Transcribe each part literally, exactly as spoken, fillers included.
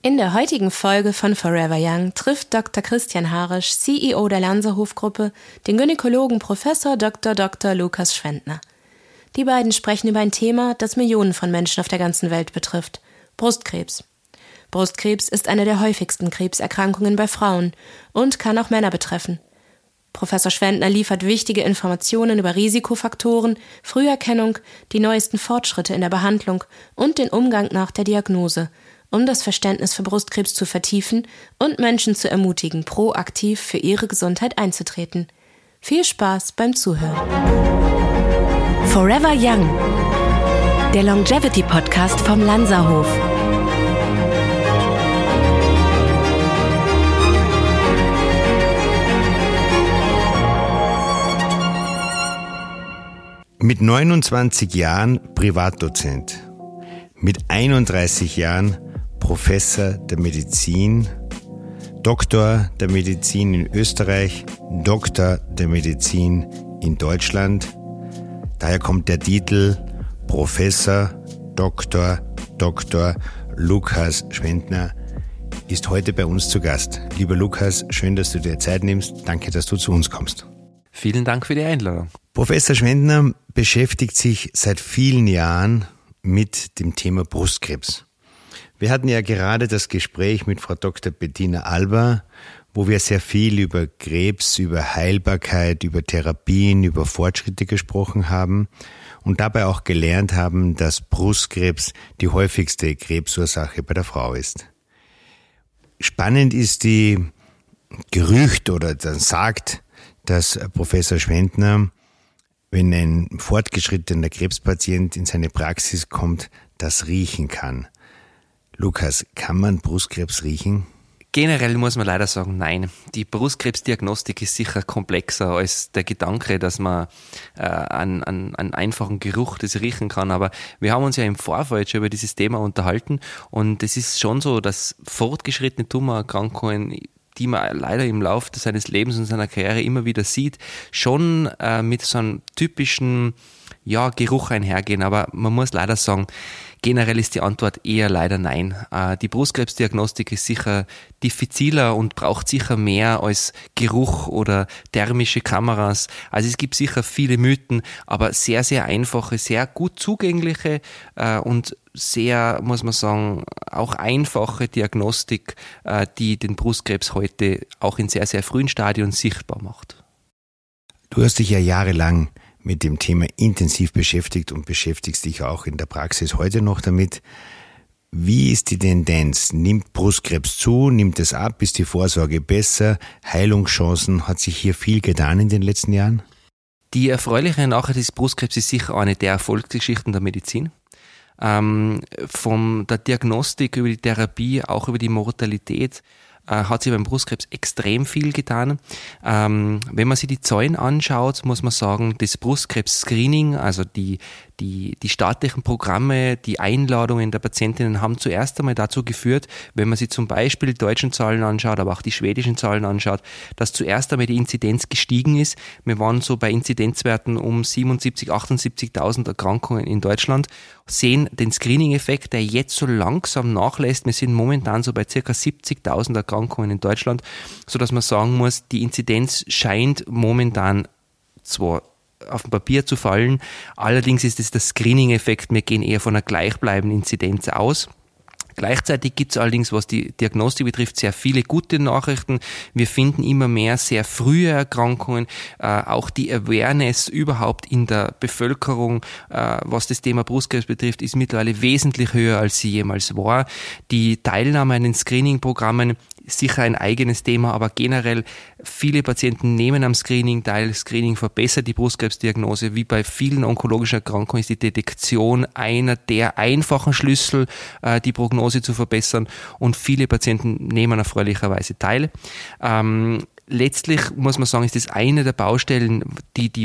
In der heutigen Folge von Forever Young trifft Doktor Christian Harisch, C E O der Lanzerhof-Gruppe, den Gynäkologen Professor Doktor Doktor Lukas Schwendtner. Die beiden sprechen über ein Thema, das Millionen von Menschen auf der ganzen Welt betrifft: Brustkrebs. Brustkrebs ist eine der häufigsten Krebserkrankungen bei Frauen und kann auch Männer betreffen. Professor Schwendtner liefert wichtige Informationen über Risikofaktoren, Früherkennung, die neuesten Fortschritte in der Behandlung und den Umgang nach der Diagnose, um das Verständnis für Brustkrebs zu vertiefen und Menschen zu ermutigen, proaktiv für ihre Gesundheit einzutreten. Viel Spaß beim Zuhören. Forever Young, der Longevity-Podcast vom Lanzerhof. Mit neunundzwanzig Jahren Privatdozent, mit einunddreißig Jahren Professor der Medizin, Doktor der Medizin in Österreich, Doktor der Medizin in Deutschland. Daher kommt der Titel Professor Doktor Doktor Lukas Schwendtner ist heute bei uns zu Gast. Lieber Lukas, schön, dass du dir Zeit nimmst. Danke, dass du zu uns kommst. Vielen Dank für die Einladung. Professor Schwendtner beschäftigt sich seit vielen Jahren mit dem Thema Brustkrebs. Wir hatten ja gerade das Gespräch mit Frau Doktor Bettina Alba, wo wir sehr viel über Krebs, über Heilbarkeit, über Therapien, über Fortschritte gesprochen haben und dabei auch gelernt haben, dass Brustkrebs die häufigste Krebsursache bei der Frau ist. Spannend ist die Gerücht oder dann sagt, dass Professor Schwendtner, wenn ein fortgeschrittener Krebspatient in seine Praxis kommt, das riechen kann. Lukas, kann man Brustkrebs riechen? Generell muss man leider sagen, nein. Die Brustkrebsdiagnostik ist sicher komplexer als der Gedanke, dass man äh, einen, einen, einen einfachen Geruch das riechen kann. Aber wir haben uns ja im Vorfeld schon über dieses Thema unterhalten und es ist schon so, dass fortgeschrittene Tumorerkrankungen, die man leider im Laufe seines Lebens und seiner Karriere immer wieder sieht, schon äh, mit so einem typischen ja, Geruch einhergehen. Aber man muss leider sagen, generell ist die Antwort eher leider nein. Äh, die Brustkrebsdiagnostik ist sicher diffiziler und braucht sicher mehr als Geruch oder thermische Kameras. Also es gibt sicher viele Mythen, aber sehr, sehr einfache, sehr gut zugängliche äh, und sehr, muss man sagen, auch einfache Diagnostik, äh, die den Brustkrebs heute auch in sehr, sehr frühen Stadien sichtbar macht. Du hast dich ja jahrelang mit dem Thema intensiv beschäftigt und beschäftigst dich auch in der Praxis heute noch damit. Wie ist die Tendenz? Nimmt Brustkrebs zu? Nimmt es ab? Ist die Vorsorge besser? Heilungschancen? Hat sich hier viel getan in den letzten Jahren? Die erfreuliche Nachricht des Brustkrebs ist sicher eine der Erfolgsgeschichten der Medizin. Ähm, von der Diagnostik über die Therapie, auch über die Mortalität, äh, hat sich beim Brustkrebs extrem viel getan. Ähm, wenn man sich die Zahlen anschaut, muss man sagen, das Brustkrebs-Screening, also die Die, die staatlichen Programme, die Einladungen der Patientinnen haben zuerst einmal dazu geführt, wenn man sich zum Beispiel die deutschen Zahlen anschaut, aber auch die schwedischen Zahlen anschaut, dass zuerst einmal die Inzidenz gestiegen ist. Wir waren so bei Inzidenzwerten um siebenundsiebzig, achtundsiebzigtausend Erkrankungen in Deutschland, sehen den Screening-Effekt, der jetzt so langsam nachlässt. Wir sind momentan so bei ca. siebzigtausend Erkrankungen in Deutschland, sodass man sagen muss, die Inzidenz scheint momentan zwar auf dem Papier zu fallen. Allerdings ist es der Screening-Effekt. Wir gehen eher von einer gleichbleibenden Inzidenz aus. Gleichzeitig gibt es allerdings, was die Diagnostik betrifft, sehr viele gute Nachrichten. Wir finden immer mehr sehr frühe Erkrankungen. Äh, auch die Awareness überhaupt in der Bevölkerung, äh, was das Thema Brustkrebs betrifft, ist mittlerweile wesentlich höher, als sie jemals war. Die Teilnahme an den Screening-Programmen sicher ein eigenes Thema, aber generell viele Patienten nehmen am Screening teil. Screening verbessert die Brustkrebsdiagnose. Wie bei vielen onkologischen Erkrankungen ist die Detektion einer der einfachen Schlüssel, die Prognose zu verbessern, und viele Patienten nehmen erfreulicherweise teil. Ähm, letztlich muss man sagen, ist das eine der Baustellen, die die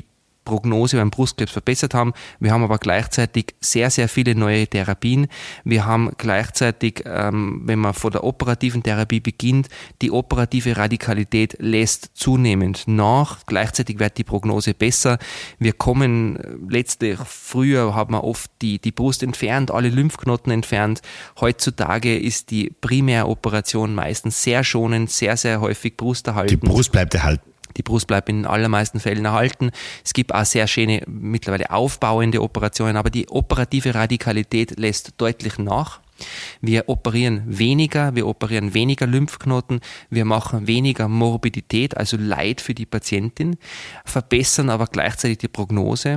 Prognose beim Brustkrebs verbessert haben. Wir haben aber gleichzeitig sehr, sehr viele neue Therapien. Wir haben gleichzeitig, ähm, wenn man vor der operativen Therapie beginnt, die operative Radikalität lässt zunehmend nach. Gleichzeitig wird die Prognose besser. Wir kommen, letzte, früher hat man oft die, die Brust entfernt, alle Lymphknoten entfernt. Heutzutage ist die Primäroperation meistens sehr schonend, sehr, sehr häufig brusterhaltend. Die Brust bleibt erhalten. Die Brust bleibt in den allermeisten Fällen erhalten. Es gibt auch sehr schöne, mittlerweile aufbauende Operationen, aber die operative Radikalität lässt deutlich nach. Wir operieren weniger, wir operieren weniger Lymphknoten, wir machen weniger Morbidität, also Leid für die Patientin, verbessern aber gleichzeitig die Prognose.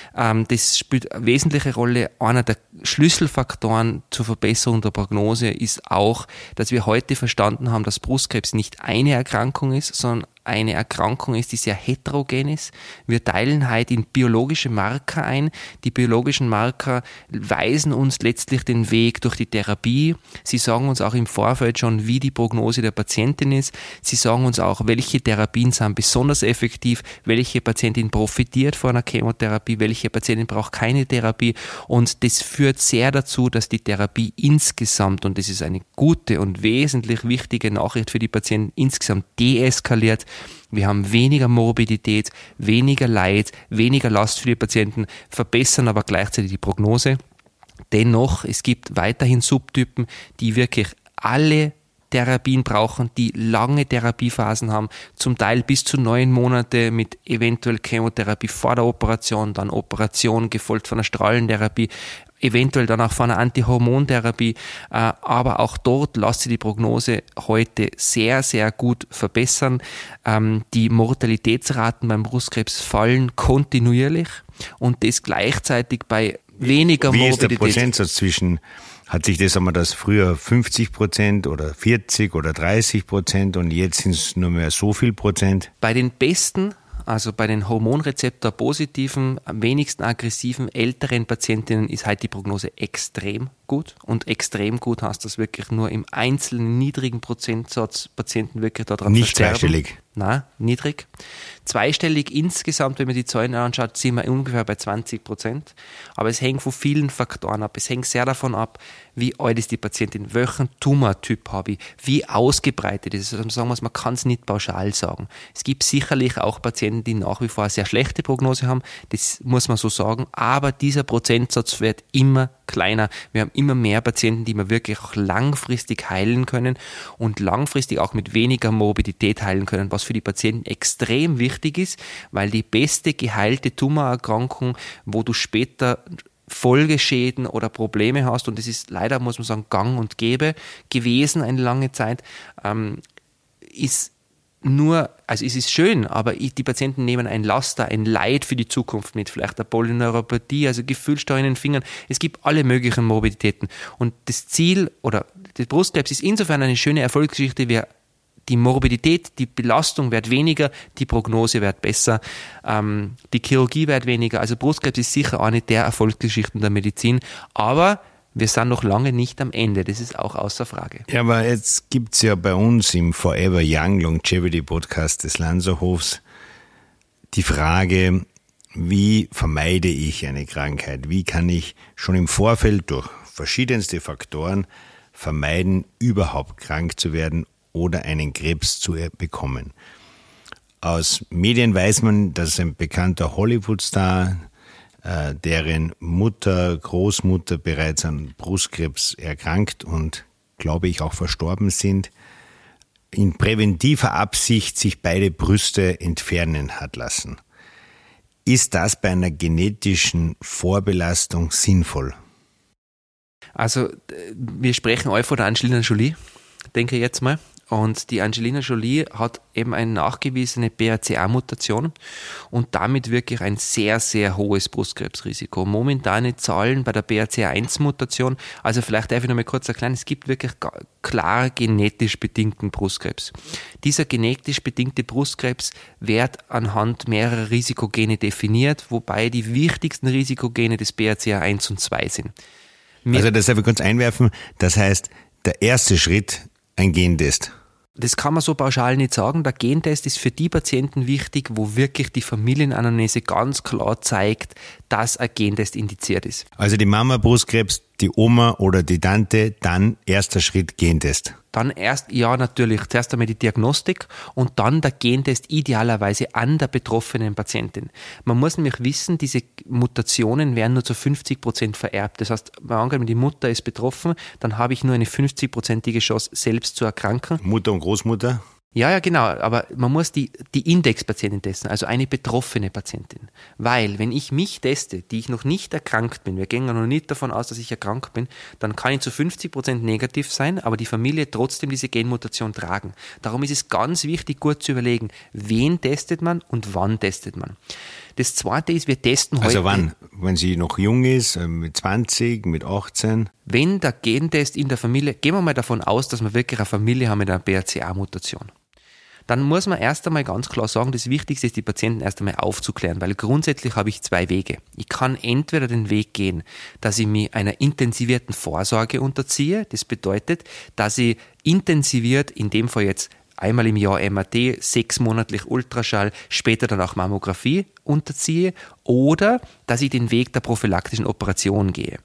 Das spielt eine wesentliche Rolle. Einer der Schlüsselfaktoren zur Verbesserung der Prognose ist auch, dass wir heute verstanden haben, dass Brustkrebs nicht eine Erkrankung ist, sondern eine Erkrankung ist, die sehr heterogen ist. Wir teilen heute in biologische Marker ein. Die biologischen Marker weisen uns letztlich den Weg durch die Therapie. Sie sagen uns auch im Vorfeld schon, wie die Prognose der Patientin ist. Sie sagen uns auch, welche Therapien sind besonders effektiv, welche Patientin profitiert von einer Chemotherapie, welche Patientin braucht keine Therapie. Und das führt sehr dazu, dass die Therapie insgesamt, und das ist eine gute und wesentlich wichtige Nachricht für die Patienten, insgesamt deeskaliert. Wir haben weniger Morbidität, weniger Leid, weniger Last für die Patienten, verbessern aber gleichzeitig die Prognose. Dennoch, es gibt weiterhin Subtypen, die wirklich alle Therapien brauchen, die lange Therapiephasen haben, zum Teil bis zu neun Monate mit eventuell Chemotherapie vor der Operation, dann Operation gefolgt von einer Strahlentherapie, eventuell dann auch von einer Antihormontherapie, aber auch dort lässt sich die Prognose heute sehr, sehr gut verbessern. Die Mortalitätsraten beim Brustkrebs fallen kontinuierlich und das gleichzeitig bei weniger Wie Morbidität. Wie ist der Prozentsatz zwischen, hat sich das, haben wir das früher fünfzig Prozent oder vierzig oder dreißig Prozent und jetzt sind es nur mehr so viel Prozent? Bei den besten, also bei den Hormonrezeptor-positiven, am wenigsten aggressiven, älteren Patientinnen ist halt die Prognose extrem gut. Und extrem gut heißt das wirklich nur im einzelnen niedrigen Prozentsatz Patienten wirklich daran Nicht versterben. zweistellig. Nein, niedrig. Zweistellig insgesamt, wenn man die Zahlen anschaut, sind wir ungefähr bei zwanzig Prozent. Aber es hängt von vielen Faktoren ab. Es hängt sehr davon ab, wie alt ist die Patientin, welchen Tumortyp habe ich, wie ausgebreitet ist es. Also sagen wir es, man kann es nicht pauschal sagen. Es gibt sicherlich auch Patienten, die nach wie vor eine sehr schlechte Prognose haben. Das muss man so sagen. Aber dieser Prozentsatz wird immer kleiner. Wir haben immer mehr Patienten, die wir wirklich auch langfristig heilen können und langfristig auch mit weniger Morbidität heilen können, was für die Patienten extrem wichtig ist, weil die beste geheilte Tumorerkrankung, wo du später Folgeschäden oder Probleme hast, und das ist leider, muss man sagen, gang und gäbe gewesen eine lange Zeit, ähm, ist nur, also es ist schön, aber die Patienten nehmen ein Laster, ein Leid für die Zukunft mit, vielleicht eine Polyneuropathie, also Gefühlsstau in den Fingern. Es gibt alle möglichen Morbiditäten. Und das Ziel oder der Brustkrebs ist insofern eine schöne Erfolgsgeschichte, wir die Morbidität, die Belastung wird weniger, die Prognose wird besser, ähm, die Chirurgie wird weniger. Also Brustkrebs ist sicher eine der Erfolgsgeschichten der Medizin, aber wir sind noch lange nicht am Ende, das ist auch außer Frage. Ja, aber jetzt gibt's ja bei uns im Forever Young Longevity Podcast des Lanzerhofs die Frage, wie vermeide ich eine Krankheit? Wie kann ich schon im Vorfeld durch verschiedenste Faktoren vermeiden, überhaupt krank zu werden oder einen Krebs zu bekommen? Aus Medien weiß man, dass ein bekannter Hollywood-Star, äh, deren Mutter, Großmutter bereits an Brustkrebs erkrankt und, glaube ich, auch verstorben sind, in präventiver Absicht sich beide Brüste entfernen hat lassen. Ist das bei einer genetischen Vorbelastung sinnvoll? Also wir sprechen alle von der Angelina Jolie, denke ich jetzt mal. Und die Angelina Jolie hat eben eine nachgewiesene B R C A-Mutation und damit wirklich ein sehr, sehr hohes Brustkrebsrisiko. Momentane Zahlen bei der B R C A eins Mutation, also vielleicht darf ich noch mal kurz erklären, es gibt wirklich klar genetisch bedingten Brustkrebs. Dieser genetisch bedingte Brustkrebs wird anhand mehrerer Risikogene definiert, wobei die wichtigsten Risikogene des B R C A eins und zwei sind. Mir also das darf ich kurz einwerfen, das heißt, der erste Schritt, ein Gentest. Das kann man so pauschal nicht sagen. Der Gentest ist für die Patienten wichtig, wo wirklich die Familienanamnese ganz klar zeigt, dass ein Gentest indiziert ist. Also die Mama Brustkrebs, die Oma oder die Tante, dann erster Schritt Gentest. Dann erst, ja natürlich, zuerst einmal die Diagnostik und dann der Gentest idealerweise an der betroffenen Patientin. Man muss nämlich wissen, diese Mutationen werden nur zu fünfzig Prozent vererbt. Das heißt, wenn die Mutter ist betroffen, dann habe ich nur eine fünfzig-prozentige Chance, selbst zu erkranken. Mutter und Großmutter? Ja, ja, genau, aber man muss die, die Indexpatientin testen, also eine betroffene Patientin. Weil, wenn ich mich teste, die ich noch nicht erkrankt bin, wir gehen ja noch nicht davon aus, dass ich erkrankt bin, dann kann ich zu fünfzig Prozent negativ sein, aber die Familie trotzdem diese Genmutation tragen. Darum ist es ganz wichtig, gut zu überlegen, wen testet man und wann testet man. Das Zweite ist, wir testen heute... Also wann? Wenn sie noch jung ist, mit zwanzig, mit achtzehn? Wenn der Gentest in der Familie, gehen wir mal davon aus, dass wir wirklich eine Familie haben mit einer B R C A-Mutation. Dann muss man erst einmal ganz klar sagen, das Wichtigste ist, die Patienten erst einmal aufzuklären, weil grundsätzlich habe ich zwei Wege. Ich kann entweder den Weg gehen, dass ich mich einer intensivierten Vorsorge unterziehe. Das bedeutet, dass ich intensiviert, in dem Fall jetzt einmal im Jahr M R T, sechsmonatlich Ultraschall, später dann auch Mammographie unterziehe, oder dass ich den Weg der prophylaktischen Operation gehe.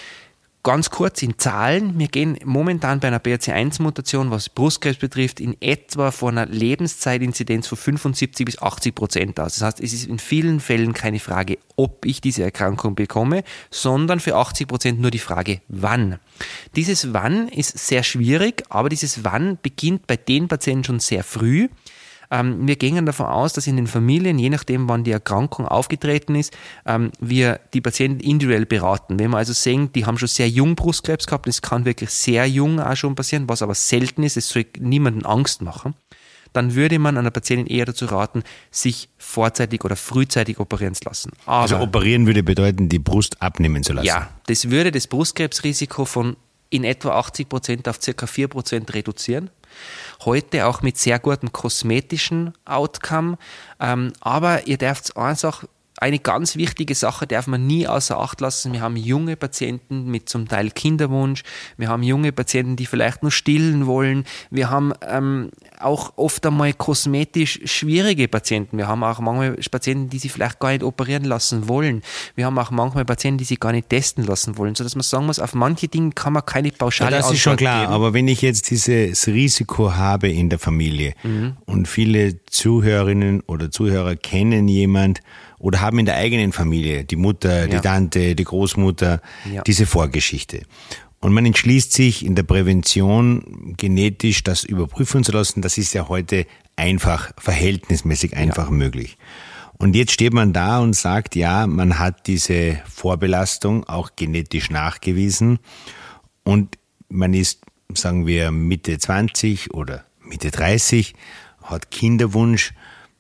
Ganz kurz in Zahlen, wir gehen momentan bei einer B R C eins Mutation, was Brustkrebs betrifft, in etwa von einer Lebenszeitinzidenz von fünfundsiebzig bis achtzig Prozent aus. Das heißt, es ist in vielen Fällen keine Frage, ob ich diese Erkrankung bekomme, sondern für achtzig Prozent nur die Frage, wann. Dieses Wann ist sehr schwierig, aber dieses Wann beginnt bei den Patienten schon sehr früh. Wir gehen davon aus, dass in den Familien, je nachdem wann die Erkrankung aufgetreten ist, wir die Patienten individuell beraten. Wenn wir also sehen, die haben schon sehr jung Brustkrebs gehabt, das kann wirklich sehr jung auch schon passieren, was aber selten ist, es soll niemanden Angst machen, dann würde man einer Patientin eher dazu raten, sich vorzeitig oder frühzeitig operieren zu lassen. Aber, also operieren würde bedeuten, die Brust abnehmen zu lassen? Ja, das würde das Brustkrebsrisiko von in etwa achtzig Prozent auf ca. vier Prozent reduzieren. Heute auch mit sehr gutem kosmetischen Outcome. Ähm, aber ihr dürft einfach, eine ganz wichtige Sache darf man nie außer Acht lassen. Wir haben junge Patienten mit zum Teil Kinderwunsch. Wir haben junge Patienten, die vielleicht nur stillen wollen. Wir haben ähm, auch oft einmal kosmetisch schwierige Patienten. Wir haben auch manchmal Patienten, die sich vielleicht gar nicht operieren lassen wollen. Wir haben auch manchmal Patienten, die sich gar nicht testen lassen wollen. Sodass man sagen muss, auf manche Dinge kann man keine pauschale Antwort geben. Das ist schon klar, geben. Aber wenn ich jetzt dieses Risiko habe in der Familie mhm. und viele Zuhörerinnen oder Zuhörer kennen jemand oder haben in der eigenen Familie, die Mutter, die ja. Tante, die Großmutter, ja. diese Vorgeschichte. Und man entschließt sich in der Prävention genetisch das überprüfen zu lassen. Das ist ja heute einfach, verhältnismäßig einfach ja. möglich. Und jetzt steht man da und sagt, ja, man hat diese Vorbelastung auch genetisch nachgewiesen und man ist, sagen wir, Mitte zwanzig oder Mitte dreißig, hat Kinderwunsch.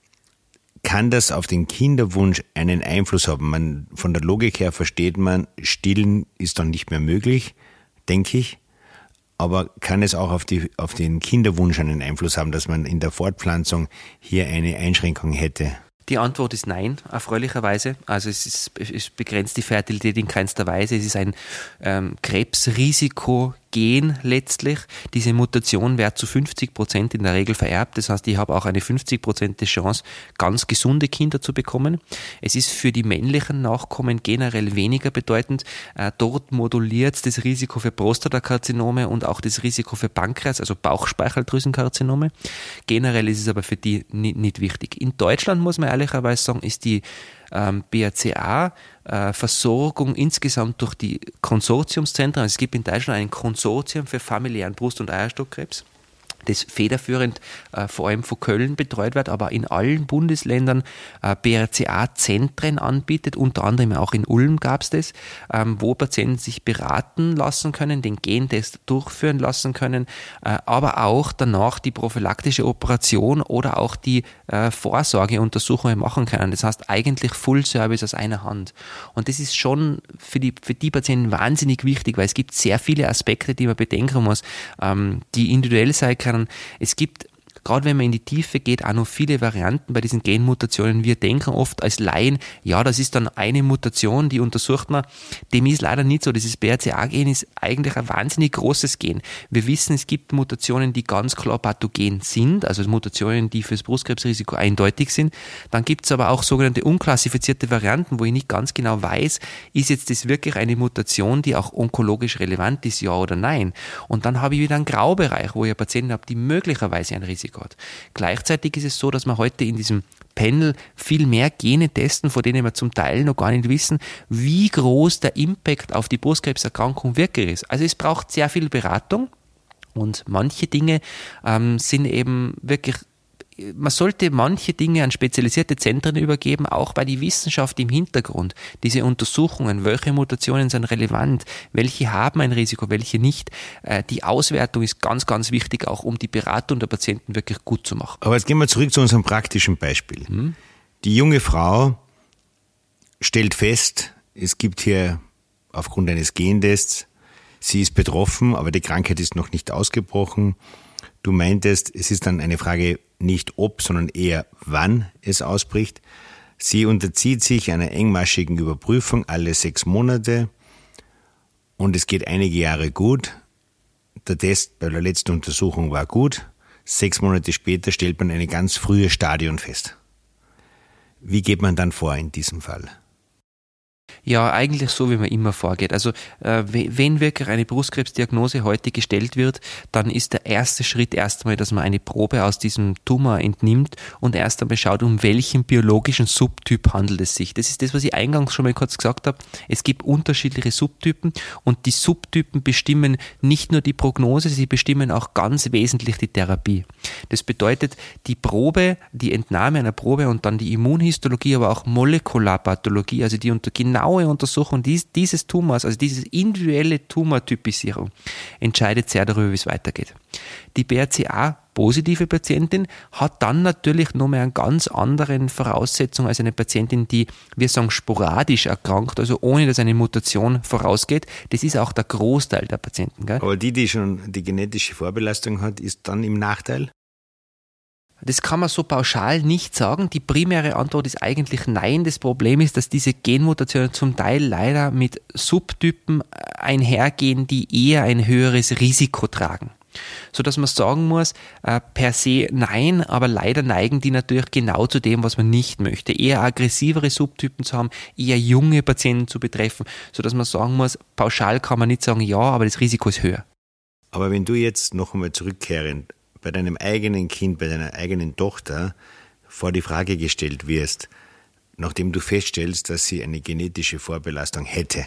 Kann das auf den Kinderwunsch einen Einfluss haben? Man, von der Logik her versteht man, stillen ist dann nicht mehr möglich, denke ich. Aber kann es auch auf, die, auf den Kinderwunsch einen Einfluss haben, dass man in der Fortpflanzung hier eine Einschränkung hätte? Die Antwort ist nein, erfreulicherweise. Also es, ist, es begrenzt die Fertilität in keinster Weise. Es ist ein ähm, Krebsrisiko Gen letztlich. Diese Mutation wird zu fünfzig Prozent in der Regel vererbt. Das heißt, ich habe auch eine fünfzig Prozent Chance, ganz gesunde Kinder zu bekommen. Es ist für die männlichen Nachkommen generell weniger bedeutend. Äh, dort moduliert das Risiko für Prostatakarzinome und auch das Risiko für Pankreas, also Bauchspeicheldrüsenkarzinome. Generell ist es aber für die nicht, nicht wichtig. In Deutschland, muss man ehrlicherweise sagen, ist die ähm, B R C A-Versorgung äh, insgesamt durch die Konsortiumszentren. Also es gibt in Deutschland ein Konsortium für familiären Brust- und Eierstockkrebs, das federführend äh, vor allem von Köln betreut wird, aber in allen Bundesländern äh, B R C A-Zentren anbietet, unter anderem auch in Ulm gab es das, ähm, wo Patienten sich beraten lassen können, den Gentest durchführen lassen können, äh, aber auch danach die prophylaktische Operation oder auch die äh, Vorsorgeuntersuchungen machen können. Das heißt eigentlich Full Service aus einer Hand. Und das ist schon für die, für die Patienten wahnsinnig wichtig, weil es gibt sehr viele Aspekte, die man bedenken muss, ähm, die individuell sein können. Es gibt gerade wenn man in die Tiefe geht, auch noch viele Varianten bei diesen Genmutationen. Wir denken oft als Laien, ja, das ist dann eine Mutation, die untersucht man. Dem ist leider nicht so. Dieses B R C A-Gen ist eigentlich ein wahnsinnig großes Gen. Wir wissen, es gibt Mutationen, die ganz klar pathogen sind, also Mutationen, die fürs Brustkrebsrisiko eindeutig sind. Dann gibt es aber auch sogenannte unklassifizierte Varianten, wo ich nicht ganz genau weiß, ist jetzt das wirklich eine Mutation, die auch onkologisch relevant ist, ja oder nein. Und dann habe ich wieder einen Graubereich, wo ich Patienten habe, die möglicherweise ein Risiko hat. Gleichzeitig ist es so, dass wir heute in diesem Panel viel mehr Gene testen, von denen wir zum Teil noch gar nicht wissen, wie groß der Impact auf die Brustkrebserkrankung wirklich ist. Also es braucht sehr viel Beratung und manche Dinge ähm, sind eben wirklich, man sollte manche Dinge an spezialisierte Zentren übergeben, auch bei die Wissenschaft im Hintergrund. Diese Untersuchungen, welche Mutationen sind relevant, welche haben ein Risiko, welche nicht. Die Auswertung ist ganz, ganz wichtig, auch um die Beratung der Patienten wirklich gut zu machen. Aber jetzt gehen wir zurück zu unserem praktischen Beispiel. Hm? Die junge Frau stellt fest, es gibt hier aufgrund eines Gentests, sie ist betroffen, aber die Krankheit ist noch nicht ausgebrochen. Du meintest, es ist dann eine Frage nicht ob, sondern eher wann es ausbricht. Sie unterzieht sich einer engmaschigen Überprüfung alle sechs Monate und es geht einige Jahre gut. Der Test bei der letzten Untersuchung war gut. Sechs Monate später stellt man eine ganz frühe Stadion fest. Wie geht man dann vor in diesem Fall? Ja, eigentlich so, wie man immer vorgeht. Also äh, wenn wirklich eine Brustkrebsdiagnose heute gestellt wird, dann ist der erste Schritt erstmal, dass man eine Probe aus diesem Tumor entnimmt und erst einmal schaut, um welchen biologischen Subtyp handelt es sich. Das ist das, was ich eingangs schon mal kurz gesagt habe. Es gibt unterschiedliche Subtypen und die Subtypen bestimmen nicht nur die Prognose, sie bestimmen auch ganz wesentlich die Therapie. Das bedeutet, die Probe, die Entnahme einer Probe und dann die Immunhistologie, aber auch Molekularpathologie, also die unter genaue Untersuchung dies, dieses Tumors, also diese individuelle Tumortypisierung, entscheidet sehr darüber, wie es weitergeht. Die B R C A-positive Patientin hat dann natürlich noch mal einen ganz anderen Voraussetzungen als eine Patientin, die, wir sagen, sporadisch erkrankt, also ohne dass eine Mutation vorausgeht. Das ist auch der Großteil der Patienten. Gell? Aber die, die schon die genetische Vorbelastung hat, ist dann im Nachteil? Das kann man so pauschal nicht sagen. Die primäre Antwort ist eigentlich nein. Das Problem ist, dass diese Genmutationen zum Teil leider mit Subtypen einhergehen, die eher ein höheres Risiko tragen. Sodass man sagen muss, äh, per se nein, aber leider neigen die natürlich genau zu dem, was man nicht möchte. Eher aggressivere Subtypen zu haben, eher junge Patienten zu betreffen, sodass man sagen muss, pauschal kann man nicht sagen ja, aber das Risiko ist höher. Aber wenn du jetzt noch einmal zurückkehrend bei deinem eigenen Kind, bei deiner eigenen Tochter vor die Frage gestellt wirst, nachdem du feststellst, dass sie eine genetische Vorbelastung hätte,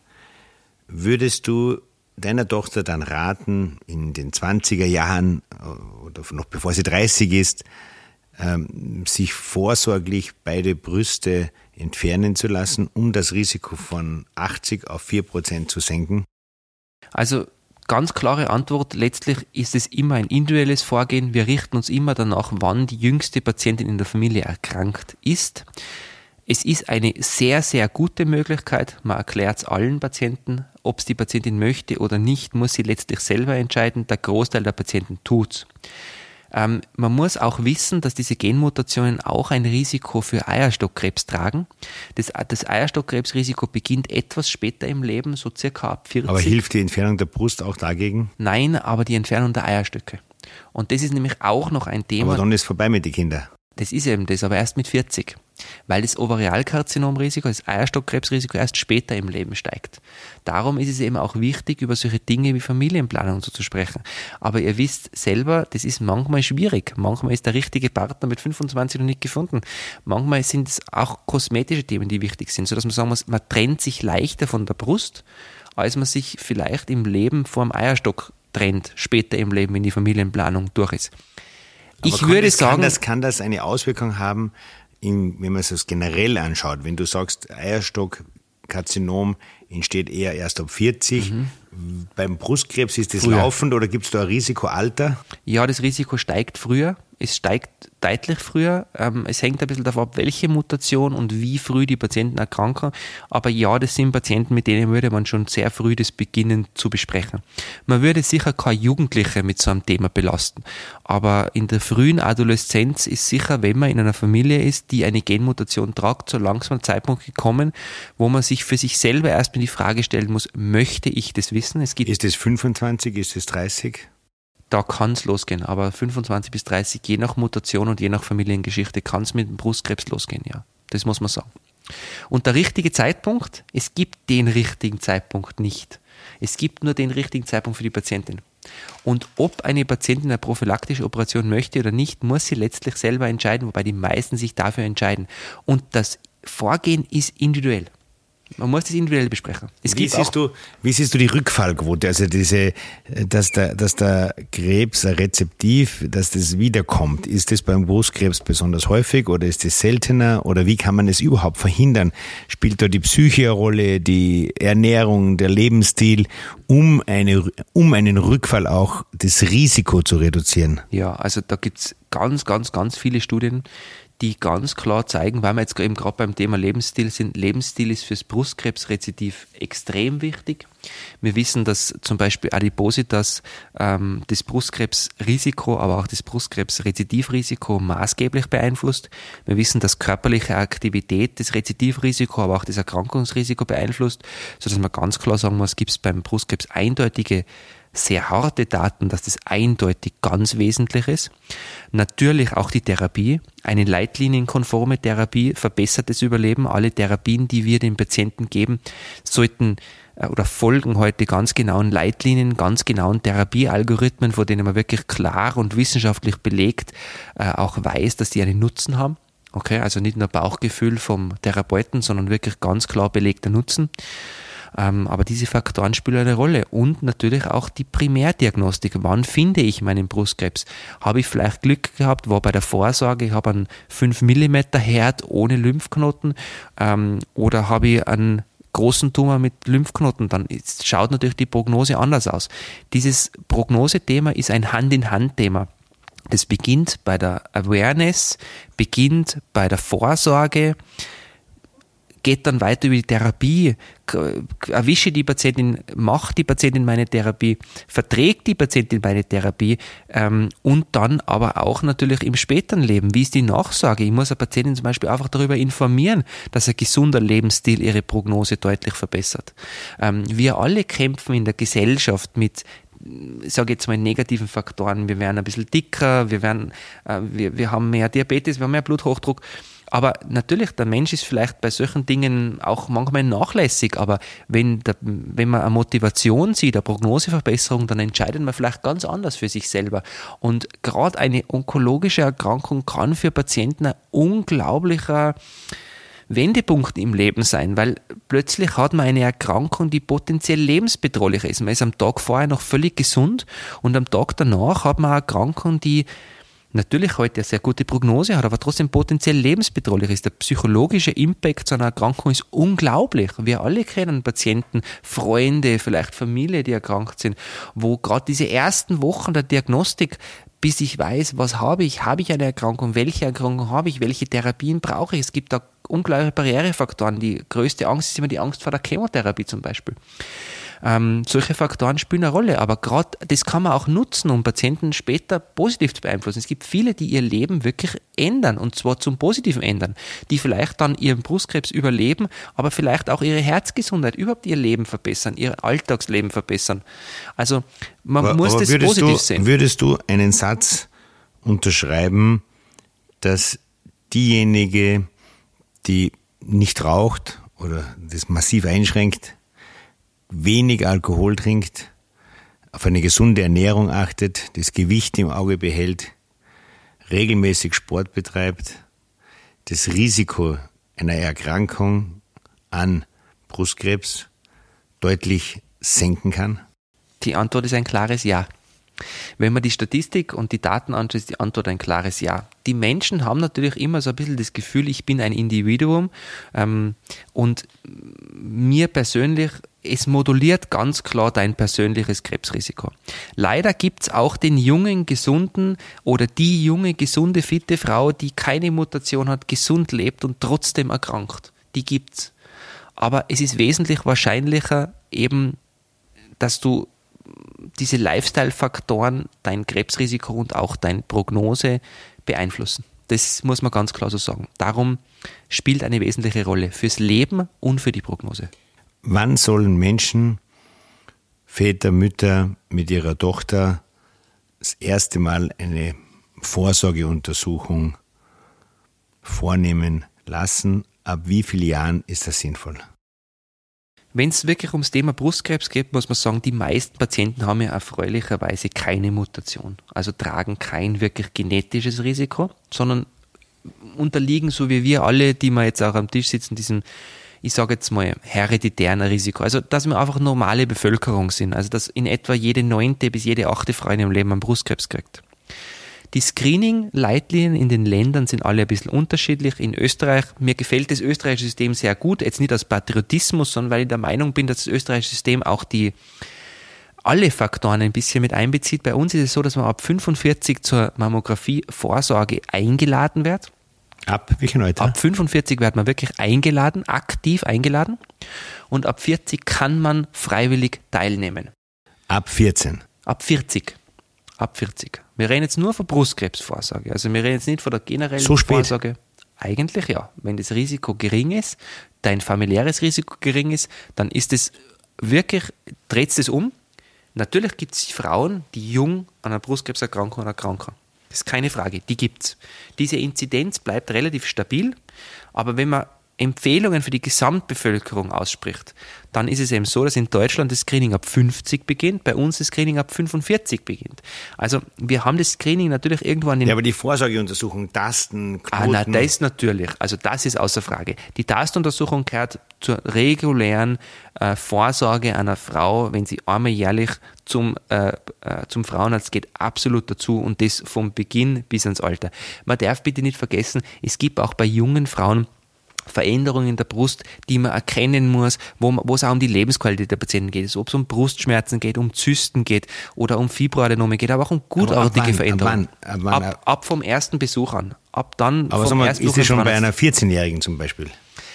würdest du deiner Tochter dann raten, in den zwanziger Jahren oder noch bevor sie dreißig ist, sich vorsorglich beide Brüste entfernen zu lassen, um das Risiko von achtzig auf vier Prozent zu senken? Also ganz klare Antwort, letztlich ist es immer ein individuelles Vorgehen. Wir richten uns immer danach, wann die jüngste Patientin in der Familie erkrankt ist. Es ist eine sehr, sehr gute Möglichkeit. Man erklärt es allen Patienten. Ob es die Patientin möchte oder nicht, muss sie letztlich selber entscheiden. Der Großteil der Patienten tut's. Ähm, man muss auch wissen, dass diese Genmutationen auch ein Risiko für Eierstockkrebs tragen. Das, das Eierstockkrebsrisiko beginnt etwas später im Leben, so circa ab vierzig. Aber hilft die Entfernung der Brust auch dagegen? Nein, aber die Entfernung der Eierstöcke. Und das ist nämlich auch noch ein Thema. Aber dann ist vorbei mit den Kindern. Das ist eben das, aber erst mit vierzig. Weil das Ovarialkarzinomrisiko, das Eierstockkrebsrisiko erst später im Leben steigt. Darum ist es eben auch wichtig, über solche Dinge wie Familienplanung so zu sprechen. Aber ihr wisst selber, das ist manchmal schwierig. Manchmal ist der richtige Partner mit fünfundzwanzig noch nicht gefunden. Manchmal sind es auch kosmetische Themen, die wichtig sind, sodass man sagen muss, man trennt sich leichter von der Brust, als man sich vielleicht im Leben vor dem Eierstock trennt, später im Leben, wenn die Familienplanung durch ist. Ich Aber würde das, sagen, kann das, kann das eine Auswirkung haben, in, wenn man es das generell anschaut, wenn du sagst, Eierstockkarzinom entsteht eher erst ab vierzig, mhm. Beim Brustkrebs ist das früher. Laufend oder gibt es da ein Risikoalter? Ja, das Risiko steigt früher. es steigt deutlich früher. Ähm, es hängt ein bisschen davon ab, welche Mutation und wie früh die Patienten erkranken. Aber ja, das sind Patienten, mit denen würde man schon sehr früh das beginnen zu besprechen. Man würde sicher keine Jugendliche mit so einem Thema belasten. Aber in der frühen Adoleszenz ist sicher, wenn man in einer Familie ist, die eine Genmutation tragt, so langsam ein Zeitpunkt gekommen, wo man sich für sich selber erstmal die Frage stellen muss, möchte ich das wissen? Es gibt ist es fünfundzwanzig, ist es dreißig? Da kann es losgehen, aber fünfundzwanzig bis dreißig, je nach Mutation und je nach Familiengeschichte, kann es mit dem Brustkrebs losgehen, ja. Das muss man sagen. Und der richtige Zeitpunkt, es gibt den richtigen Zeitpunkt nicht. Es gibt nur den richtigen Zeitpunkt für die Patientin. Und ob eine Patientin eine prophylaktische Operation möchte oder nicht, muss sie letztlich selber entscheiden, wobei die meisten sich dafür entscheiden. Und das Vorgehen ist individuell. Man muss das individuell besprechen. Es wie, gibt siehst du, wie siehst du die Rückfallquote? Also diese, dass der, dass der Krebs rezeptiv, dass das wiederkommt. Ist das beim Brustkrebs besonders häufig oder ist das seltener? Oder wie kann man es überhaupt verhindern? Spielt da die Psyche eine Rolle, die Ernährung, der Lebensstil, um, eine, um einen Rückfall auch das Risiko zu reduzieren? Ja, also da gibt's ganz, ganz, ganz viele Studien, die ganz klar zeigen, weil wir jetzt eben gerade beim Thema Lebensstil sind, Lebensstil ist fürs Brustkrebsrezidiv extrem wichtig. Wir wissen, dass zum Beispiel Adipositas ähm, das Brustkrebsrisiko, aber auch das Brustkrebsrezidivrisiko maßgeblich beeinflusst. Wir wissen, dass körperliche Aktivität das Rezidivrisiko, aber auch das Erkrankungsrisiko beeinflusst, sodass man ganz klar sagen muss, gibt es beim Brustkrebs eindeutige sehr harte Daten, dass das eindeutig ganz wesentlich ist. Natürlich auch die Therapie. Eine leitlinienkonforme Therapie verbessert das Überleben. Alle Therapien, die wir den Patienten geben, sollten oder folgen heute ganz genauen Leitlinien, ganz genauen Therapiealgorithmen, von denen man wirklich klar und wissenschaftlich belegt äh, auch weiß, dass die einen Nutzen haben. Okay, also nicht nur Bauchgefühl vom Therapeuten, sondern wirklich ganz klar belegter Nutzen. Ähm, aber diese Faktoren spielen eine Rolle und natürlich auch die Primärdiagnostik. Wann finde ich meinen Brustkrebs? Habe ich vielleicht Glück gehabt, war bei der Vorsorge, ich habe einen fünf Millimeter Herd ohne Lymphknoten ähm, oder habe ich einen großen Tumor mit Lymphknoten, dann ist, schaut natürlich die Prognose anders aus. Dieses Prognosethema ist ein Hand-in-Hand-Thema. Das beginnt bei der Awareness, beginnt bei der Vorsorge, geht dann weiter über die Therapie, erwische die Patientin, macht die Patientin meine Therapie, verträgt die Patientin meine Therapie ähm, und dann aber auch natürlich im späteren Leben. Wie ist die Nachsorge? Ich muss eine Patientin zum Beispiel einfach darüber informieren, dass ein gesunder Lebensstil ihre Prognose deutlich verbessert. Ähm, wir alle kämpfen in der Gesellschaft mit, ich sage jetzt mal, negativen Faktoren. Wir werden ein bisschen dicker, wir, werden, äh, wir, wir haben mehr Diabetes, wir haben mehr Bluthochdruck. Aber natürlich, der Mensch ist vielleicht bei solchen Dingen auch manchmal nachlässig, aber wenn, der, wenn man eine Motivation sieht, eine Prognoseverbesserung, dann entscheidet man vielleicht ganz anders für sich selber. Und gerade eine onkologische Erkrankung kann für Patienten ein unglaublicher Wendepunkt im Leben sein, weil plötzlich hat man eine Erkrankung, die potenziell lebensbedrohlich ist. Man ist am Tag vorher noch völlig gesund und am Tag danach hat man eine Erkrankung, die natürlich heute eine sehr gute Prognose hat, aber trotzdem potenziell lebensbedrohlich ist. Der psychologische Impact so einer Erkrankung ist unglaublich. Wir alle kennen Patienten, Freunde, vielleicht Familie, die erkrankt sind, wo gerade diese ersten Wochen der Diagnostik, bis ich weiß, was habe ich, habe ich eine Erkrankung, welche Erkrankung habe ich, welche Therapien brauche ich. Es gibt da unglaubliche Barrierefaktoren. Die größte Angst ist immer die Angst vor der Chemotherapie zum Beispiel. Ähm, solche Faktoren spielen eine Rolle, aber gerade das kann man auch nutzen, um Patienten später positiv zu beeinflussen. Es gibt viele, die ihr Leben wirklich ändern und zwar zum Positiven ändern, die vielleicht dann ihren Brustkrebs überleben, aber vielleicht auch ihre Herzgesundheit, überhaupt ihr Leben verbessern, ihr Alltagsleben verbessern. Also man aber, muss aber das würdest positiv du, sehen. Würdest du einen Satz unterschreiben, dass diejenige, die nicht raucht oder das massiv einschränkt, wenig Alkohol trinkt, auf eine gesunde Ernährung achtet, das Gewicht im Auge behält, regelmäßig Sport betreibt, das Risiko einer Erkrankung an Brustkrebs deutlich senken kann? Die Antwort ist ein klares Ja. Wenn man die Statistik und die Daten anschaut, ist die Antwort ein klares Ja. Die Menschen haben natürlich immer so ein bisschen das Gefühl, ich bin ein Individuum ähm, und mir persönlich, es moduliert ganz klar dein persönliches Krebsrisiko. Leider gibt es auch den jungen, gesunden oder die junge, gesunde, fitte Frau, die keine Mutation hat, gesund lebt und trotzdem erkrankt. Die gibt's. Aber es ist wesentlich wahrscheinlicher eben, dass du diese Lifestyle-Faktoren dein Krebsrisiko und auch deine Prognose beeinflussen. Das muss man ganz klar so sagen. Darum spielt eine wesentliche Rolle fürs Leben und für die Prognose. Wann sollen Menschen, Väter, Mütter mit ihrer Tochter das erste Mal eine Vorsorgeuntersuchung vornehmen lassen? Ab wie vielen Jahren ist das sinnvoll? Wenn es wirklich ums Thema Brustkrebs geht, muss man sagen, die meisten Patienten haben ja erfreulicherweise keine Mutation. Also tragen kein wirklich genetisches Risiko, sondern unterliegen, so wie wir alle, die wir jetzt auch am Tisch sitzen, diesem, ich sage jetzt mal, hereditären Risiko. Also, dass wir einfach normale Bevölkerung sind. Also, dass in etwa jede neunte bis jede achte Frau in ihrem Leben einen Brustkrebs kriegt. Die Screening-Leitlinien in den Ländern sind alle ein bisschen unterschiedlich. In Österreich, mir gefällt das österreichische System sehr gut, jetzt nicht aus Patriotismus, sondern weil ich der Meinung bin, dass das österreichische System auch die alle Faktoren ein bisschen mit einbezieht. Bei uns ist es so, dass man ab fünfundvierzig zur Mammographie-Vorsorge eingeladen wird. Ab welchem Alter? Ab fünfundvierzig wird man wirklich eingeladen, aktiv eingeladen. Und ab vierzig kann man freiwillig teilnehmen. Ab vierzehn? Ab vierzig. Ab vierzig. Wir reden jetzt nur von Brustkrebsvorsorge. Also wir reden jetzt nicht von der generellen so spät. Vorsorge. Eigentlich ja. Wenn das Risiko gering ist, dein familiäres Risiko gering ist, dann ist es wirklich, dreht es um. Natürlich gibt es Frauen, die jung an einer Brustkrebserkrankung erkranken. Das ist keine Frage, die gibt es. Diese Inzidenz bleibt relativ stabil, aber wenn man Empfehlungen für die Gesamtbevölkerung ausspricht, dann ist es eben so, dass in Deutschland das Screening ab fünfzig beginnt, bei uns das Screening ab fünfundvierzig beginnt. Also wir haben das Screening natürlich irgendwo an den... Ja, aber die Vorsorgeuntersuchung, Tasten, Knoten... Ah, nein, das ist natürlich, also das ist außer Frage. Die Tastuntersuchung gehört zur regulären äh, Vorsorge einer Frau, wenn sie einmal jährlich zum, äh, äh, zum Frauenarzt geht, absolut dazu und das vom Beginn bis ans Alter. Man darf bitte nicht vergessen, es gibt auch bei jungen Frauen Veränderungen in der Brust, die man erkennen muss, wo, man, wo es auch um die Lebensqualität der Patienten geht. Also ob es um Brustschmerzen geht, um Zysten geht oder um Fibroadenome geht, aber auch um gutartige ab Veränderungen. Ab, wann, ab, wann, ab, ab vom ersten Besuch an. Ab dann aber vom mal, ersten ist das schon bei einer vierzehnjährigen zum Beispiel?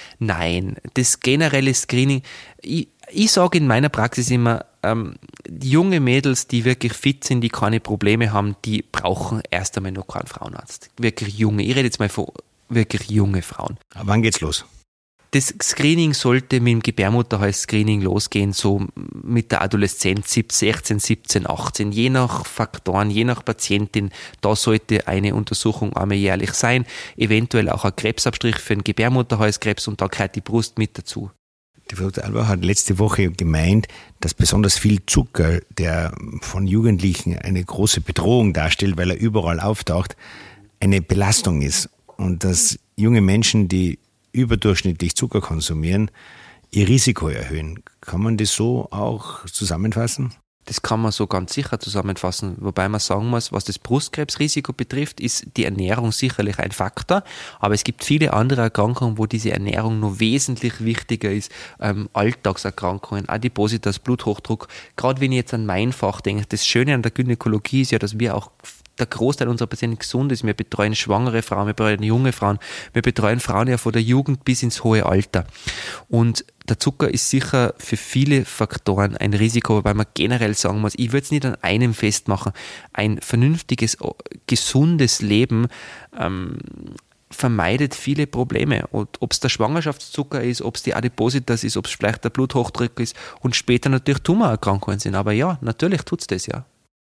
Nein, das generelle Screening, ich, ich sage in meiner Praxis immer, ähm, junge Mädels, die wirklich fit sind, die keine Probleme haben, die brauchen erst einmal noch keinen Frauenarzt. Wirklich junge. Ich rede jetzt mal von wirklich junge Frauen. Aber wann geht's los? Das Screening sollte mit dem Gebärmutterhals-Screening losgehen, so mit der Adoleszenz, sechzehn, siebzehn, achtzehn, je nach Faktoren, je nach Patientin. Da sollte eine Untersuchung einmal jährlich sein, eventuell auch ein Krebsabstrich für den Gebärmutterhalskrebs und da gehört die Brust mit dazu. Die Frau Doktor Alber hat letzte Woche gemeint, dass besonders viel Zucker, der von Jugendlichen eine große Bedrohung darstellt, weil er überall auftaucht, eine Belastung ist. Und dass junge Menschen, die überdurchschnittlich Zucker konsumieren, ihr Risiko erhöhen. Kann man das so auch zusammenfassen? Das kann man so ganz sicher zusammenfassen, wobei man sagen muss, was das Brustkrebsrisiko betrifft, ist die Ernährung sicherlich ein Faktor, aber es gibt viele andere Erkrankungen, wo diese Ernährung noch wesentlich wichtiger ist, ähm, Alltagserkrankungen, Adipositas, Bluthochdruck. Gerade wenn ich jetzt an mein Fach denke, das Schöne an der Gynäkologie ist ja, dass wir auch der Großteil unserer Patienten gesund ist. Wir betreuen schwangere Frauen, wir betreuen junge Frauen, wir betreuen Frauen ja von der Jugend bis ins hohe Alter. Und der Zucker ist sicher für viele Faktoren ein Risiko, wobei man generell sagen muss, ich würde es nicht an einem festmachen. Ein vernünftiges, gesundes Leben ähm, vermeidet viele Probleme. Und ob es der Schwangerschaftszucker ist, ob es die Adipositas ist, ob es vielleicht der Bluthochdruck ist und später natürlich Tumorerkrankungen sind. Aber ja, natürlich tut es das ja.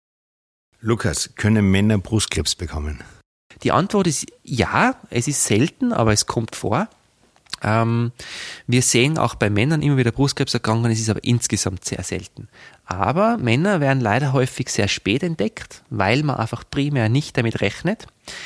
Lukas, können Männer Brustkrebs bekommen? Die Antwort ist ja, es ist selten, aber es kommt vor. Ähm, wir sehen auch bei Männern immer wieder Brustkrebserkrankungen, es ist aber insgesamt sehr selten. Aber Männer werden leider häufig sehr spät entdeckt, weil man einfach primär nicht damit rechnet.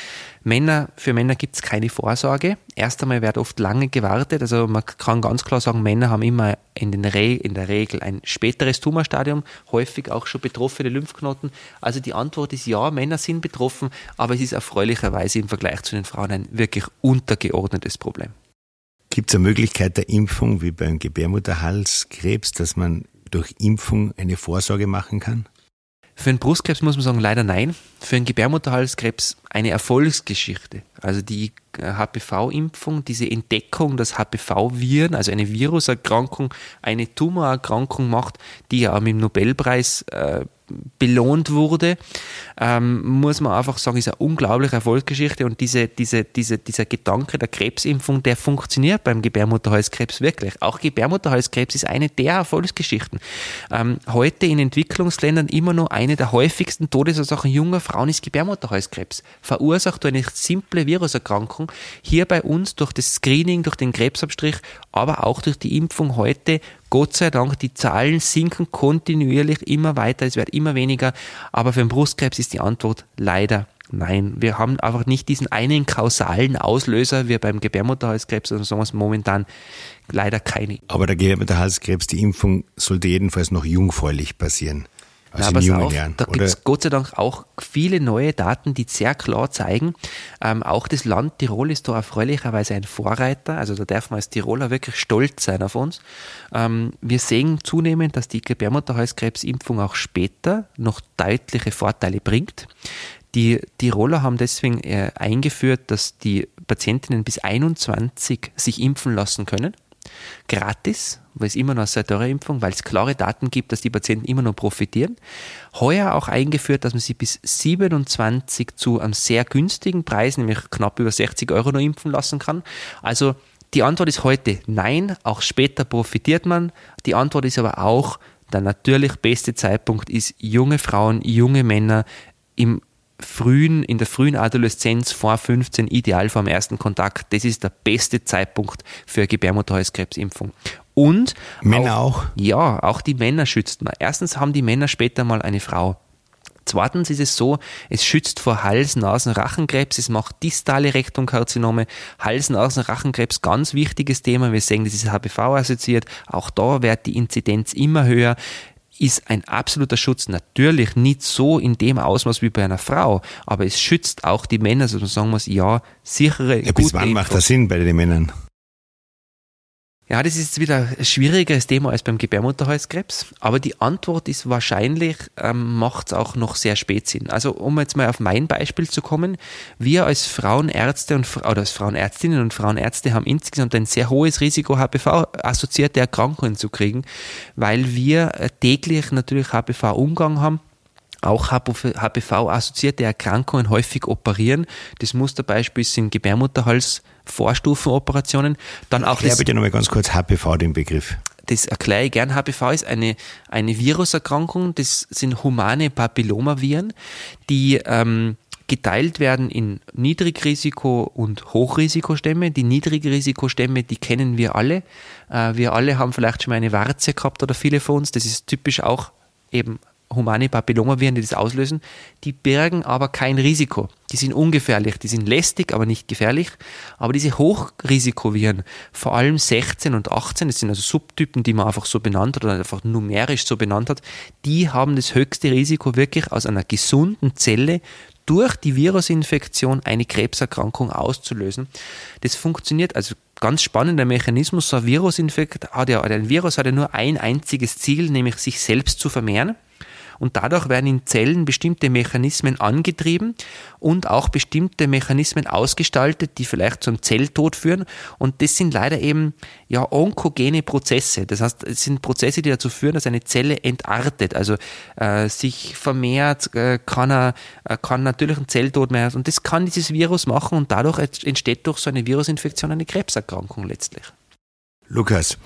Männer, für Männer gibt es keine Vorsorge. Erst einmal wird oft lange gewartet. Also man kann ganz klar sagen, Männer haben immer in, den Re- in der Regel ein späteres Tumorstadium, häufig auch schon betroffene Lymphknoten. Also die Antwort ist ja, Männer sind betroffen, aber es ist erfreulicherweise im Vergleich zu den Frauen ein wirklich untergeordnetes Problem. Gibt es eine Möglichkeit der Impfung wie beim Gebärmutterhalskrebs, dass man durch Impfung eine Vorsorge machen kann? Für den Brustkrebs muss man sagen, leider nein. Für den Gebärmutterhalskrebs eine Erfolgsgeschichte. Also die H P V-Impfung, diese Entdeckung, dass H P V-Viren, also eine Viruserkrankung, eine Tumorerkrankung macht, die ja auch mit dem Nobelpreis äh, belohnt wurde, ähm, muss man einfach sagen, ist eine unglaubliche Erfolgsgeschichte und diese, diese, diese, dieser Gedanke der Krebsimpfung, der funktioniert beim Gebärmutterhalskrebs wirklich. Auch Gebärmutterhalskrebs ist eine der Erfolgsgeschichten. Ähm, heute in Entwicklungsländern immer noch eine der häufigsten Todesursachen junger Frauen ist Gebärmutterhalskrebs. Verursacht durch eine simple Viruserkrankung. Hier bei uns durch das Screening, durch den Krebsabstrich, aber auch durch die Impfung heute, Gott sei Dank, die Zahlen sinken kontinuierlich immer weiter, es wird immer weniger, aber für den Brustkrebs ist die Antwort leider nein. Wir haben einfach nicht diesen einen kausalen Auslöser wie beim Gebärmutterhalskrebs, sondern sagen wir es momentan leider keine. Aber der Gebärmutterhalskrebs, die Impfung sollte jedenfalls noch jungfräulich passieren. Also Na, in jungen auf, Jahren. Da gibt es Gott sei Dank auch viele neue Daten, die sehr klar zeigen, ähm, auch das Land Tirol ist da erfreulicherweise ein Vorreiter, also da darf man als Tiroler wirklich stolz sein auf uns. Ähm, wir sehen zunehmend, dass die Gebärmutterhalskrebsimpfung auch später noch deutliche Vorteile bringt. Die Tiroler haben deswegen äh, eingeführt, dass die Patientinnen bis einundzwanzig sich impfen lassen können. Gratis, weil es immer noch eine teure Impfung, weil es klare Daten gibt, dass die Patienten immer noch profitieren. Heuer auch eingeführt, dass man sie bis siebenundzwanzig zu einem sehr günstigen Preis, nämlich knapp über sechzig Euro noch impfen lassen kann. Also die Antwort ist heute nein, auch später profitiert man. Die Antwort ist aber auch, der natürlich beste Zeitpunkt ist junge Frauen, junge Männer im frühen, in der frühen Adoleszenz vor fünfzehn, ideal vor dem ersten Kontakt. Das ist der beste Zeitpunkt für Gebärmutterhalskrebsimpfung. Und Männer auch? auch? Ja, auch die Männer schützt man. Erstens haben die Männer später mal eine Frau. Zweitens ist es so, es schützt vor Hals-, Nasen-, Rachenkrebs, es macht distale Rektumkarzinome, Hals-, Nasen-, Rachenkrebs, ganz wichtiges Thema. Wir sehen, das ist H P V-assoziiert. Auch da wird die Inzidenz immer höher. Ist ein absoluter Schutz, natürlich nicht so in dem Ausmaß wie bei einer Frau, aber es schützt auch die Männer, also sagen wir es, ja, sichere, ja, bis wann macht das Sinn bei den Männern? Ja, das ist jetzt wieder ein schwierigeres Thema als beim Gebärmutterhalskrebs, aber die Antwort ist wahrscheinlich, ähm, macht es auch noch sehr spät Sinn. Also um jetzt mal auf mein Beispiel zu kommen, wir als Frauenärzte und oder als Frauenärztinnen und Frauenärzte haben insgesamt ein sehr hohes Risiko, H P V-assoziierte Erkrankungen zu kriegen, weil wir täglich natürlich H P V-Umgang haben. Auch H P V-assoziierte Erkrankungen häufig operieren. Das Musterbeispiel sind Gebärmutterhals-Vorstufenoperationen. Dann auch Erklär bitte nochmal ganz kurz H P V, den Begriff. Das erkläre ich gern. H P V ist eine, eine Viruserkrankung. Das sind humane Papillomaviren, die ähm, geteilt werden in Niedrigrisiko- und Hochrisikostämme. Die Niedrigrisikostämme, die kennen wir alle. Äh, wir alle haben vielleicht schon mal eine Warze gehabt oder viele von uns. Das ist typisch auch eben humane Papillomaviren, die das auslösen, die bergen aber kein Risiko. Die sind ungefährlich, die sind lästig, aber nicht gefährlich. Aber diese Hochrisikoviren, vor allem sechzehn und achtzehn, das sind also Subtypen, die man einfach so benannt hat oder einfach numerisch so benannt hat, die haben das höchste Risiko, wirklich aus einer gesunden Zelle durch die Virusinfektion eine Krebserkrankung auszulösen. Das funktioniert, also ganz spannender Mechanismus, so ein Virusinfekt hat ja, ein Virus hat ja nur ein einziges Ziel, nämlich sich selbst zu vermehren. Und dadurch werden in Zellen bestimmte Mechanismen angetrieben und auch bestimmte Mechanismen ausgestaltet, die vielleicht zum Zelltod führen. Und das sind leider eben ja onkogene Prozesse. Das heißt, es sind Prozesse, die dazu führen, dass eine Zelle entartet, also äh, sich vermehrt, äh, kann, er, äh, kann natürlich ein Zelltod mehr. Und das kann dieses Virus machen und dadurch entsteht durch so eine Virusinfektion eine Krebserkrankung letztlich. Lukas,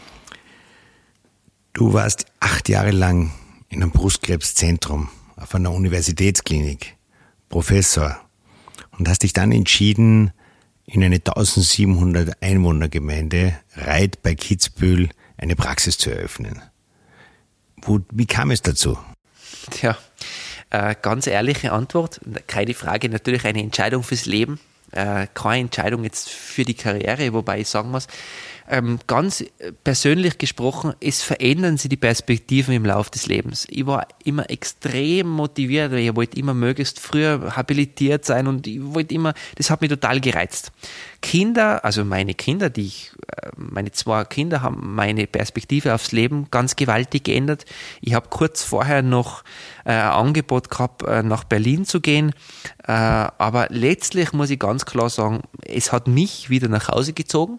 du warst acht Jahre lang in einem Brustkrebszentrum auf einer Universitätsklinik, Professor, und hast dich dann entschieden, in eine eintausendsiebenhundert Einwohnergemeinde Reit bei Kitzbühel eine Praxis zu eröffnen. Wo, wie kam es dazu? Tja, äh, ganz ehrliche Antwort, keine Frage, natürlich eine Entscheidung fürs Leben. äh, keine Entscheidung jetzt für die Karriere, wobei ich sagen muss, ähm, ganz persönlich gesprochen, es verändern sich die Perspektiven im Laufe des Lebens. Ich war immer extrem motiviert, weil ich wollte immer möglichst früher habilitiert sein und ich wollte immer, das hat mich total gereizt. Kinder, also meine Kinder, die ich, meine zwei Kinder haben meine Perspektive aufs Leben ganz gewaltig geändert. Ich habe kurz vorher noch äh, ein Angebot gehabt, äh, nach Berlin zu gehen, äh, aber letztlich muss ich ganz klar sagen, es hat mich wieder nach Hause gezogen.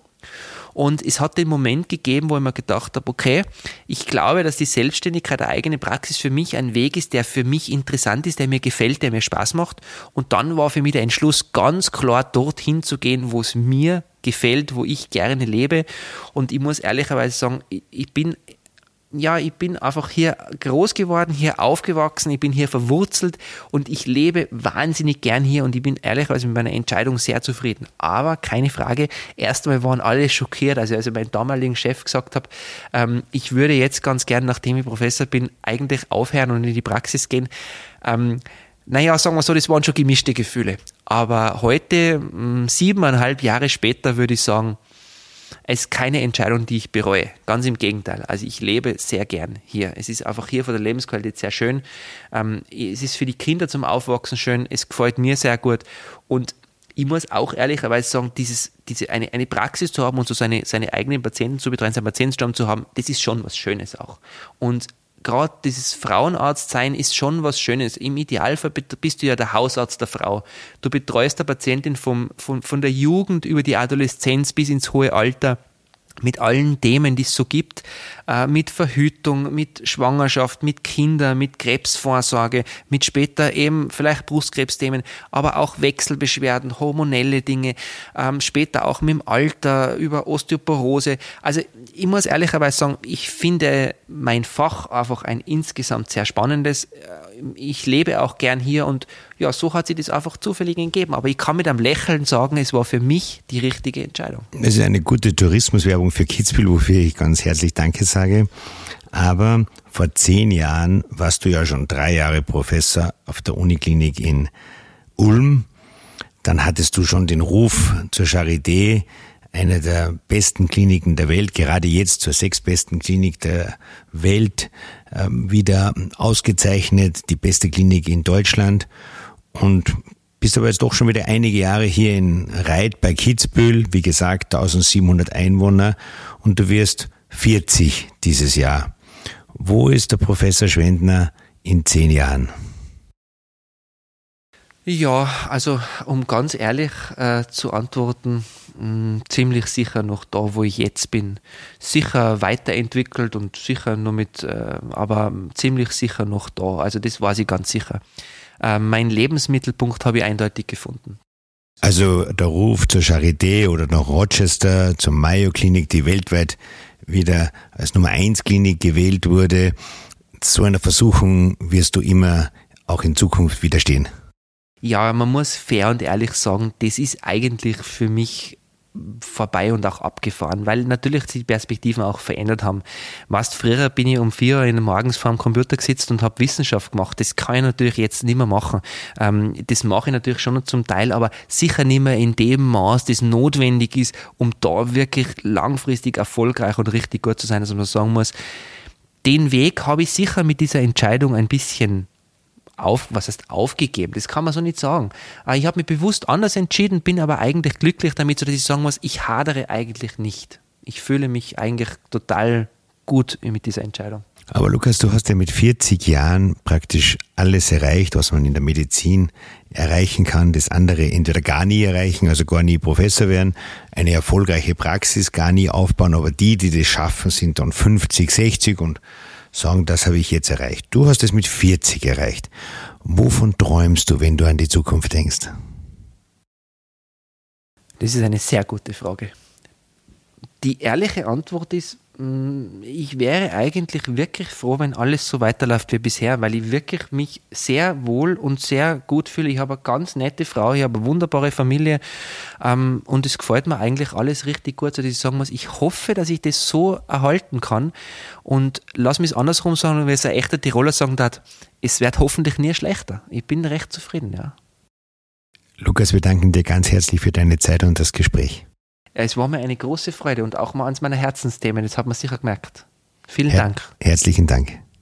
Und es hat den Moment gegeben, wo ich mir gedacht habe, okay, ich glaube, dass die Selbstständigkeit, eine eigene Praxis für mich ein Weg ist, der für mich interessant ist, der mir gefällt, der mir Spaß macht. Und dann war für mich der Entschluss, ganz klar dorthin zu gehen, wo es mir gefällt, wo ich gerne lebe. Und ich muss ehrlicherweise sagen, ich bin... Ja, ich bin einfach hier groß geworden, hier aufgewachsen, ich bin hier verwurzelt und ich lebe wahnsinnig gern hier und ich bin ehrlicherweise mit meiner Entscheidung sehr zufrieden. Aber keine Frage, erst einmal waren alle schockiert, also als ich meinem damaligen Chef gesagt habe, ähm, ich würde jetzt ganz gern, nachdem ich Professor bin, eigentlich aufhören und in die Praxis gehen. Ähm, naja, sagen wir so, das waren schon gemischte Gefühle. Aber heute, mh, siebeneinhalb Jahre später, würde ich sagen, es ist keine Entscheidung, die ich bereue. Ganz im Gegenteil. Also ich lebe sehr gern hier. Es ist einfach hier von der Lebensqualität sehr schön. Ähm, es ist für die Kinder zum Aufwachsen schön. Es gefällt mir sehr gut. Und ich muss auch ehrlicherweise sagen, dieses, diese, eine, eine Praxis zu haben und so seine, seine eigenen Patienten zu betreuen, seinen Patientenstamm zu haben, das ist schon was Schönes auch. Und gerade dieses Frauenarzt-Sein ist schon was Schönes. Im Idealfall bist du ja der Hausarzt der Frau. Du betreust der Patientin vom, von, von der Jugend über die Adoleszenz bis ins hohe Alter mit allen Themen, die es so gibt, äh, mit Verhütung, mit Schwangerschaft, mit Kindern, mit Krebsvorsorge, mit später eben vielleicht Brustkrebsthemen, aber auch Wechselbeschwerden, hormonelle Dinge, ähm, später auch mit dem Alter über Osteoporose. Also ich muss ehrlicherweise sagen, ich finde mein Fach einfach ein insgesamt sehr spannendes. Ich lebe auch gern hier und ja, so hat sich das einfach zufällig gegeben. Aber ich kann mit einem Lächeln sagen, es war für mich die richtige Entscheidung. Das ist eine gute Tourismuswerbung für Kitzbühel, wofür ich ganz herzlich Danke sage. Aber vor zehn Jahren warst du ja schon drei Jahre Professor auf der Uniklinik in Ulm. Dann hattest du schon den Ruf zur Charité, eine der besten Kliniken der Welt, gerade jetzt zur sechstbesten Klinik der Welt, äh, wieder ausgezeichnet, die beste Klinik in Deutschland. Und bist aber jetzt doch schon wieder einige Jahre hier in Reith bei Kitzbühel, wie gesagt, eintausendsiebenhundert Einwohner, und du wirst vierzig dieses Jahr. Wo ist der Professor Schwendtner in zehn Jahren? Ja, also um ganz ehrlich äh, zu antworten, mh, ziemlich sicher noch da, wo ich jetzt bin. Sicher weiterentwickelt und sicher nur mit, äh, aber ziemlich sicher noch da. Also das weiß ich ganz sicher. Äh, mein Lebensmittelpunkt habe ich eindeutig gefunden. Also der Ruf zur Charité oder nach Rochester, zur Mayo Klinik, die weltweit wieder als Nummer eins Klinik gewählt wurde, so einer Versuchung wirst du immer auch in Zukunft widerstehen. Ja, man muss fair und ehrlich sagen, das ist eigentlich für mich vorbei und auch abgefahren, weil natürlich die Perspektiven auch verändert haben. Weißt, früher bin ich um vier Uhr morgens vor dem Computer gesetzt und habe Wissenschaft gemacht. Das kann ich natürlich jetzt nicht mehr machen. Ähm, das mache ich natürlich schon noch zum Teil, aber sicher nicht mehr in dem Maß, das notwendig ist, um da wirklich langfristig erfolgreich und richtig gut zu sein, dass man sagen muss, den Weg habe ich sicher mit dieser Entscheidung ein bisschen Auf, was heißt aufgegeben, das kann man so nicht sagen. Ich habe mich bewusst anders entschieden, bin aber eigentlich glücklich damit, sodass ich sagen muss, ich hadere eigentlich nicht. Ich fühle mich eigentlich total gut mit dieser Entscheidung. Aber Lukas, du hast ja mit vierzig Jahren praktisch alles erreicht, was man in der Medizin erreichen kann, das andere entweder gar nie erreichen, also gar nie Professor werden, eine erfolgreiche Praxis gar nie aufbauen, aber die, die das schaffen, sind dann fünfzig, sechzig und sagen, das habe ich jetzt erreicht. Du hast es mit vierzig erreicht. Wovon träumst du, wenn du an die Zukunft denkst? Das ist eine sehr gute Frage. Die ehrliche Antwort ist, ich wäre eigentlich wirklich froh, wenn alles so weiterläuft wie bisher, weil ich wirklich mich sehr wohl und sehr gut fühle. Ich habe eine ganz nette Frau, ich habe eine wunderbare Familie ähm, und es gefällt mir eigentlich alles richtig gut, sodass ich sagen muss, ich hoffe, dass ich das so erhalten kann und lass mich es andersrum sagen, wenn es ein echter Tiroler sagen darf, es wird hoffentlich nie schlechter. Ich bin recht zufrieden, ja. Lukas, wir danken dir ganz herzlich für deine Zeit und das Gespräch. Es war mir eine große Freude und auch mal eines meiner Herzensthemen, das hat man sicher gemerkt. Vielen Her- Dank. Herzlichen Dank.